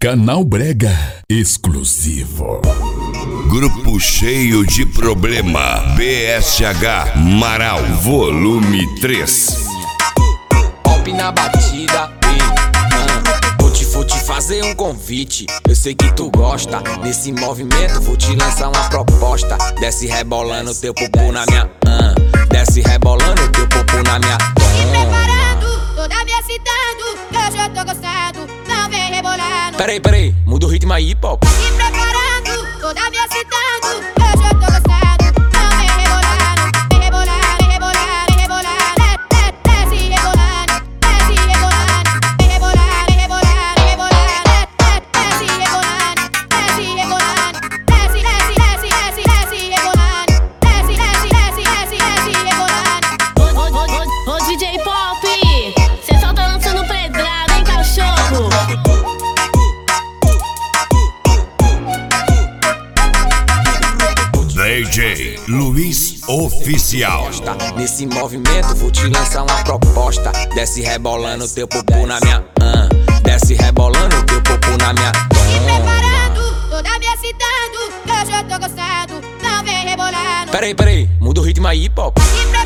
Canal Brega exclusivo. Grupo cheio de problema. BSH Marau, volume 3. Pop na batida, vou te fazer um convite. Eu sei que tu gosta desse movimento. Vou te lançar uma proposta. Desce rebolando teu popô na minha desce rebolando teu popô na minha Me preparando, toda me excitando, que hoje eu tô gostando. Não vem rebolando. Peraí, muda o ritmo aí, pop. Me preparando, toda me excitando, que hoje eu tô gostando. Não vem rebolando, vem rebolando, vem rebolando, vem rebolando. Desce rebolando, desce rebolando. Vem rebolando, vem rebolando, vem rebolando. Desce rebolando, desce rebolando. Desce, desce, desce, desce, desce rebolando. Desce, desce, desce, desce, desce rebolando. Ô DJ Pop, cê só tá lançando pedrada, hein, cachorro? DJ Luiz Oficial. Nesse movimento vou te lançar uma proposta. Desce rebolando teu popô na minha desce rebolando teu popô na minha Me preparando, toda me excitando, que hoje eu tô gostando. Não vem rebolando. Peraí, muda o ritmo aí, pop. Me